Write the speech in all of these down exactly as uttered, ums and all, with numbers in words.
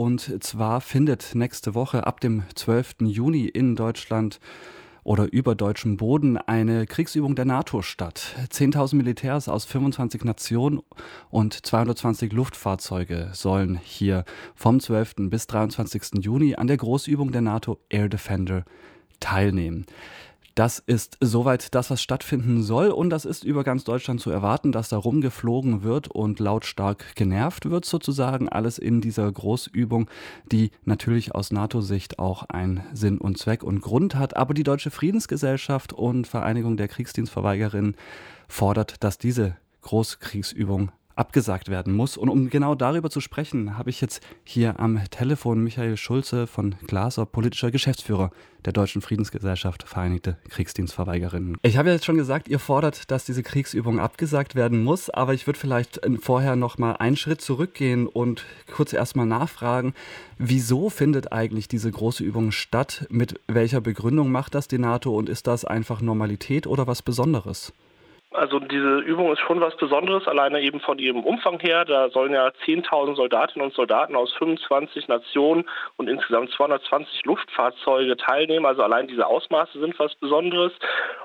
und zwar findet nächste Woche ab dem zwölften Juni in Deutschland oder über deutschem Boden eine Kriegsübung der NATO statt. zehntausend Militärs aus fünfundzwanzig Nationen und zweihundertzwanzig Luftfahrzeuge sollen hier vom zwölften bis dreiundzwanzigsten Juni an der Großübung der NATO Air Defender teilnehmen. Das ist soweit das, was stattfinden soll, und das ist über ganz Deutschland zu erwarten, dass da rumgeflogen wird und lautstark genervt wird sozusagen. Alles in dieser Großübung, die natürlich aus NATO-Sicht auch einen Sinn und Zweck und Grund hat. Aber die Deutsche Friedensgesellschaft und Vereinigung der Kriegsdienstverweigerinnen fordert, dass diese Großkriegsübung abgesagt werden muss. Und um genau darüber zu sprechen, habe ich jetzt hier am Telefon Michael Schulze von Glaser, politischer Geschäftsführer der Deutschen Friedensgesellschaft Vereinigte Kriegsdienstverweigerinnen. Ich habe ja jetzt schon gesagt, ihr fordert, dass diese Kriegsübung abgesagt werden muss, aber ich würde vielleicht vorher noch mal einen Schritt zurückgehen und kurz erstmal nachfragen, wieso findet eigentlich diese große Übung statt? Mit welcher Begründung macht das die NATO und ist das einfach Normalität oder was Besonderes? Also diese Übung ist schon was Besonderes, alleine eben von ihrem Umfang her. Da sollen ja zehntausend Soldatinnen und Soldaten aus fünfundzwanzig Nationen und insgesamt zweihundertzwanzig Luftfahrzeuge teilnehmen. Also allein diese Ausmaße sind was Besonderes.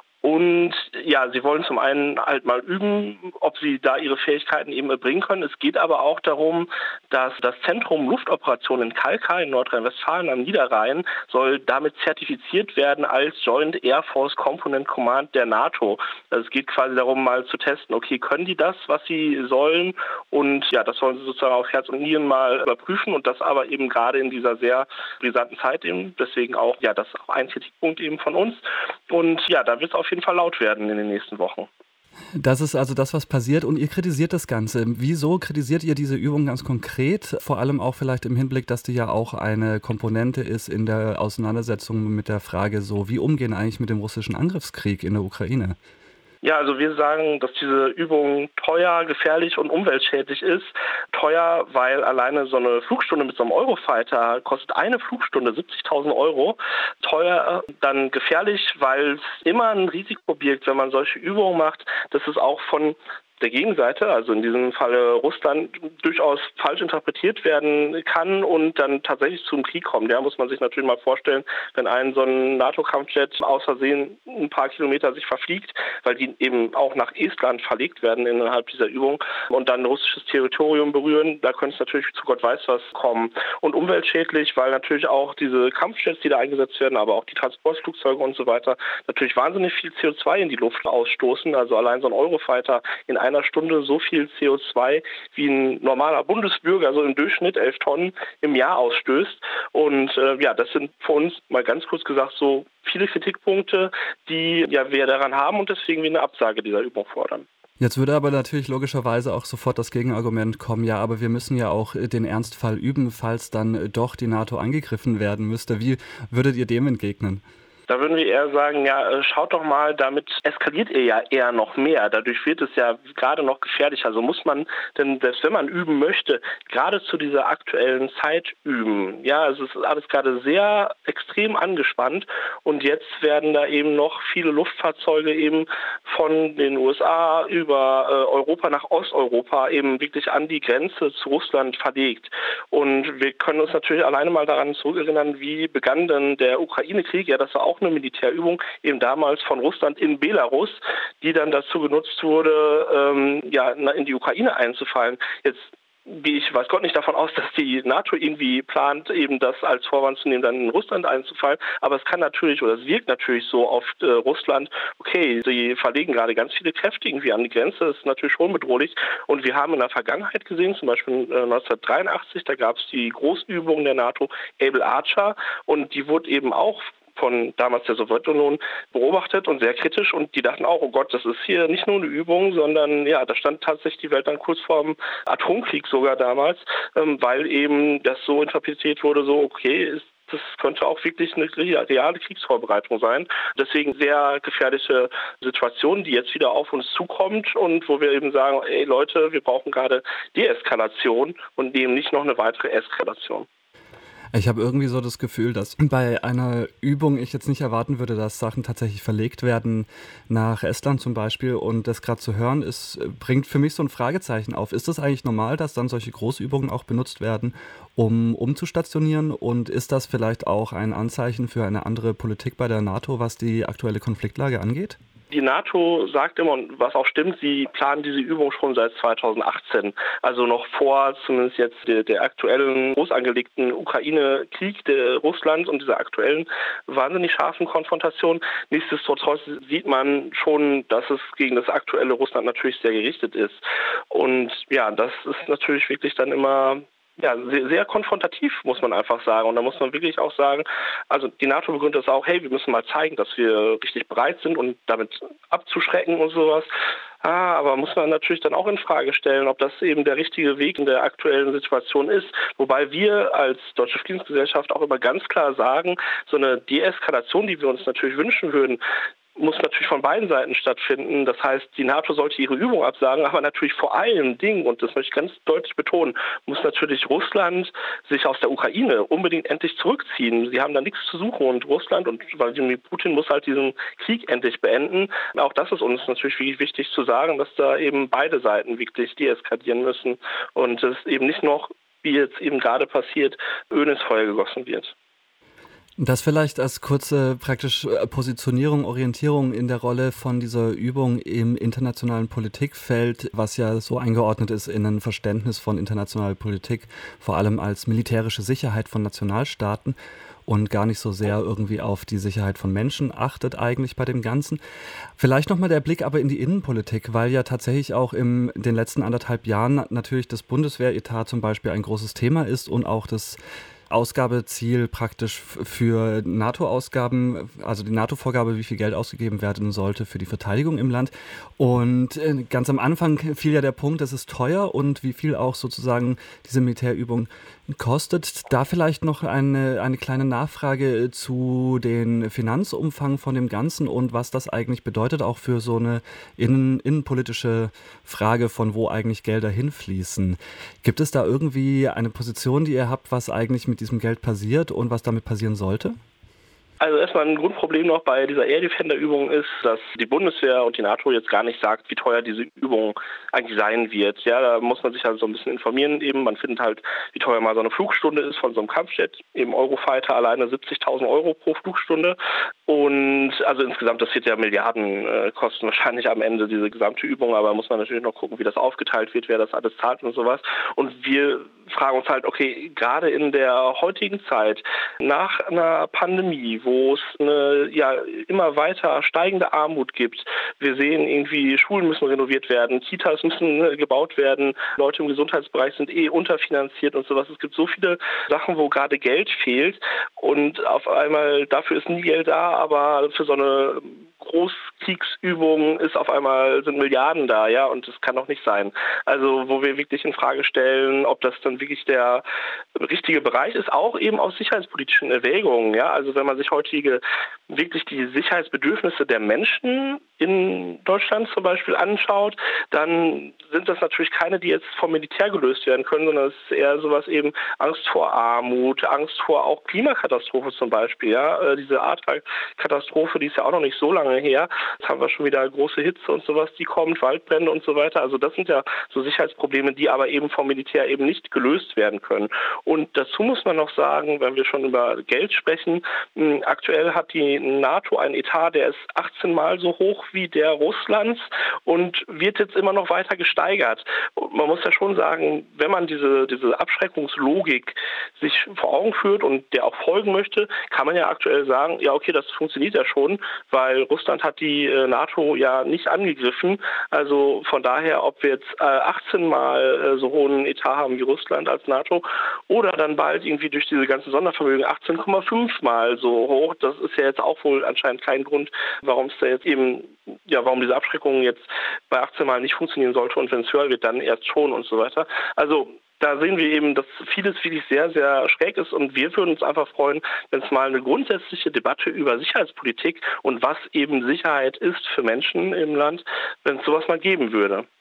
Und ja, sie wollen zum einen halt mal üben, ob sie da ihre Fähigkeiten eben erbringen können. Es geht aber auch darum, dass das Zentrum Luftoperationen in Kalkar in Nordrhein-Westfalen am Niederrhein soll damit zertifiziert werden als Joint Air Force Component Command der NATO. Also es geht quasi darum, mal zu testen, okay, können die das, was sie sollen? Und ja, das wollen sie sozusagen auf Herz und Nieren mal überprüfen, und das aber eben gerade in dieser sehr brisanten Zeit eben. Deswegen auch, ja, das ist auch ein Kritikpunkt eben von uns. Und ja, da wird es auf jeden Fall laut werden in den nächsten Wochen. Das ist also das, was passiert, und ihr kritisiert das Ganze. Wieso kritisiert ihr diese Übung ganz konkret? Vor allem auch vielleicht im Hinblick, dass die ja auch eine Komponente ist in der Auseinandersetzung mit der Frage, so wie umgehen eigentlich mit dem russischen Angriffskrieg in der Ukraine? Ja, also wir sagen, dass diese Übung teuer, gefährlich und umweltschädlich ist. Teuer, weil alleine so eine Flugstunde mit so einem Eurofighter kostet eine Flugstunde siebzigtausend Euro. Teuer, dann gefährlich, weil es immer ein Risiko birgt, wenn man solche Übungen macht, dass es auch von der Gegenseite, also in diesem Falle Russland, durchaus falsch interpretiert werden kann und dann tatsächlich zum Krieg kommt. Da muss man sich natürlich mal vorstellen, wenn ein so ein NATO-Kampfjet aus Versehen ein paar Kilometer sich verfliegt, weil die eben auch nach Estland verlegt werden innerhalb dieser Übung und dann russisches Territorium berühren, da könnte es natürlich zu Gott weiß was kommen. Und umweltschädlich, weil natürlich auch diese Kampfjets, die da eingesetzt werden, aber auch die Transportflugzeuge und so weiter, natürlich wahnsinnig viel C O zwei in die Luft ausstoßen. Also allein so ein Eurofighter in einer Stunde so viel C O zwei wie ein normaler Bundesbürger, also im Durchschnitt elf Tonnen im Jahr ausstößt. Und äh, ja, das sind für uns mal ganz kurz gesagt so viele Kritikpunkte, die ja wir daran haben und deswegen wir eine Absage dieser Übung fordern. Jetzt würde aber natürlich logischerweise auch sofort das Gegenargument kommen, ja, aber wir müssen ja auch den Ernstfall üben, falls dann doch die NATO angegriffen werden müsste. Wie würdet ihr dem entgegnen? Da würden wir eher sagen, ja, schaut doch mal, damit eskaliert ihr ja eher noch mehr. Dadurch wird es ja gerade noch gefährlicher. Also muss man, denn selbst wenn man üben möchte, gerade zu dieser aktuellen Zeit üben. Ja, also es ist alles gerade sehr extrem angespannt und jetzt werden da eben noch viele Luftfahrzeuge eben von den U S A über äh, Europa nach Osteuropa eben wirklich an die Grenze zu Russland verlegt. Und wir können uns natürlich alleine mal daran zurückerinnern, wie begann denn der Ukraine-Krieg. Ja, das war auch eine Militärübung, eben damals von Russland in Belarus, die dann dazu genutzt wurde, ähm, ja, in die Ukraine einzufallen. Jetzt gehe ich, weiß Gott, nicht davon aus, dass die NATO irgendwie plant, eben das als Vorwand zu nehmen, dann in Russland einzufallen. Aber es kann natürlich, oder es wirkt natürlich so auf äh, Russland, okay, sie verlegen gerade ganz viele Kräfte irgendwie an die Grenze. Das ist natürlich schon bedrohlich. Und wir haben in der Vergangenheit gesehen, zum Beispiel äh, neunzehnhundertdreiundachtzig, da gab es die Großübung der NATO Able Archer und die wurde eben auch von damals der Sowjetunion beobachtet und sehr kritisch, und die dachten auch, oh Gott, das ist hier nicht nur eine Übung, sondern ja, da stand tatsächlich die Welt dann kurz vor dem Atomkrieg sogar damals, ähm, weil eben das so interpretiert wurde, so okay, ist das könnte auch wirklich eine reale Kriegsvorbereitung sein. Deswegen sehr gefährliche Situation, die jetzt wieder auf uns zukommt und wo wir eben sagen, ey Leute, wir brauchen gerade Deeskalation und eben nicht noch eine weitere Eskalation. Ich habe irgendwie so das Gefühl, dass bei einer Übung ich jetzt nicht erwarten würde, dass Sachen tatsächlich verlegt werden nach Estland zum Beispiel. Und das gerade zu hören, ist, bringt für mich so ein Fragezeichen auf. Ist das eigentlich normal, dass dann solche Großübungen auch benutzt werden, um umzustationieren? Und ist das vielleicht auch ein Anzeichen für eine andere Politik bei der NATO, was die aktuelle Konfliktlage angeht? Die NATO sagt immer, und was auch stimmt, sie planen diese Übung schon seit zweitausendachtzehn. Also noch vor zumindest jetzt der, der aktuellen groß angelegten Ukraine-Krieg der Russlands und dieser aktuellen wahnsinnig scharfen Konfrontation. Nichtsdestotrotz sieht man schon, dass es gegen das aktuelle Russland natürlich sehr gerichtet ist. Und ja, das ist natürlich wirklich dann immer ja, sehr, sehr konfrontativ, muss man einfach sagen. Und da muss man wirklich auch sagen, also die NATO begründet das auch, hey, wir müssen mal zeigen, dass wir richtig bereit sind und damit abzuschrecken und sowas. Ah, aber muss man natürlich dann auch in Frage stellen, ob das eben der richtige Weg in der aktuellen Situation ist. Wobei wir als Deutsche Friedensgesellschaft auch immer ganz klar sagen, so eine Deeskalation, die wir uns natürlich wünschen würden, muss natürlich von beiden Seiten stattfinden. Das heißt, die NATO sollte ihre Übung absagen, aber natürlich vor allen Dingen, und das möchte ich ganz deutlich betonen, muss natürlich Russland sich aus der Ukraine unbedingt endlich zurückziehen. Sie haben da nichts zu suchen und Russland und Wladimir Putin muss halt diesen Krieg endlich beenden. Auch das ist uns natürlich wirklich wichtig zu sagen, dass da eben beide Seiten wirklich deeskalieren müssen und es eben nicht noch, wie jetzt eben gerade passiert, Öl ins Feuer gegossen wird. Das vielleicht als kurze praktisch Positionierung, Orientierung in der Rolle von dieser Übung im internationalen Politikfeld, was ja so eingeordnet ist in ein Verständnis von internationaler Politik, vor allem als militärische Sicherheit von Nationalstaaten und gar nicht so sehr irgendwie auf die Sicherheit von Menschen achtet eigentlich bei dem Ganzen. Vielleicht nochmal der Blick aber in die Innenpolitik, weil ja tatsächlich auch in den letzten anderthalb Jahren natürlich das Bundeswehretat zum Beispiel ein großes Thema ist und auch das Ausgabeziel praktisch für NATO-Ausgaben, also die NATO-Vorgabe, wie viel Geld ausgegeben werden sollte für die Verteidigung im Land. Und ganz am Anfang fiel ja der Punkt, es ist teuer und wie viel auch sozusagen diese Militärübung kostet. Da vielleicht noch eine, eine kleine Nachfrage zu den Finanzumfang von dem Ganzen und was das eigentlich bedeutet, auch für so eine innen, innenpolitische Frage, von wo eigentlich Gelder hinfließen. Gibt es da irgendwie eine Position, die ihr habt, was eigentlich mit diesem Geld passiert und was damit passieren sollte? Also erstmal ein Grundproblem noch bei dieser Air Defender-Übung ist, dass die Bundeswehr und die NATO jetzt gar nicht sagt, wie teuer diese Übung eigentlich sein wird. Ja, da muss man sich halt so ein bisschen informieren eben. Man findet halt, wie teuer mal so eine Flugstunde ist von so einem Kampfjet. Eben Eurofighter alleine siebzigtausend Euro pro Flugstunde. Und also insgesamt, das wird ja Milliarden äh, kosten wahrscheinlich am Ende diese gesamte Übung. Aber muss man natürlich noch gucken, wie das aufgeteilt wird, wer das alles zahlt und sowas. Und wir fragen uns halt, okay, gerade in der heutigen Zeit, nach einer Pandemie, wo es eine ja immer weiter steigende Armut gibt. Wir sehen irgendwie, Schulen müssen renoviert werden, Kitas müssen ne, gebaut werden, Leute im Gesundheitsbereich sind eh unterfinanziert und sowas. Es gibt so viele Sachen, wo gerade Geld fehlt und auf einmal dafür ist nie Geld da, aber für so eine Großkriegsübung ist auf einmal sind Milliarden da, ja, und das kann doch nicht sein. Also wo wir wirklich in Frage stellen, ob das dann wirklich der richtige Bereich ist, auch eben aus sicherheitspolitischen Erwägungen, ja. Also wenn man sich heutige wirklich die Sicherheitsbedürfnisse der Menschen in Deutschland zum Beispiel anschaut, dann sind das natürlich keine, die jetzt vom Militär gelöst werden können, sondern es ist eher sowas eben Angst vor Armut, Angst vor auch Klimakatastrophe zum Beispiel, ja. Diese Ahrtal-Katastrophe, die ist ja auch noch nicht so lange her. Jetzt haben wir schon wieder große Hitze und sowas, die kommt, Waldbrände und so weiter. Also das sind ja so Sicherheitsprobleme, die aber eben vom Militär eben nicht gelöst werden können. Und dazu muss man noch sagen, wenn wir schon über Geld sprechen, mh, aktuell hat die NATO einen Etat, der ist achtzehn Mal so hoch wie der Russlands und wird jetzt immer noch weiter gesteigert. Und man muss ja schon sagen, wenn man diese, diese Abschreckungslogik sich vor Augen führt und der auch folgen möchte, kann man ja aktuell sagen, ja okay, das funktioniert ja schon, weil Russland hat die äh, NATO ja nicht angegriffen. Also von daher, ob wir jetzt äh, achtzehn Mal äh, so hohen Etat haben wie Russland als NATO oder dann bald irgendwie durch diese ganzen Sondervermögen achtzehn Komma fünf Mal so hoch, das ist ja jetzt auch wohl anscheinend kein Grund, warum es da jetzt eben, ja, warum diese Abschreckung jetzt bei achtzehn Mal nicht funktionieren sollte und wenn es höher wird, dann erst schon und so weiter. Also da sehen wir eben, dass vieles wirklich sehr, sehr schräg ist und wir würden uns einfach freuen, wenn es mal eine grundsätzliche Debatte über Sicherheitspolitik und was eben Sicherheit ist für Menschen im Land, wenn es sowas mal geben würde.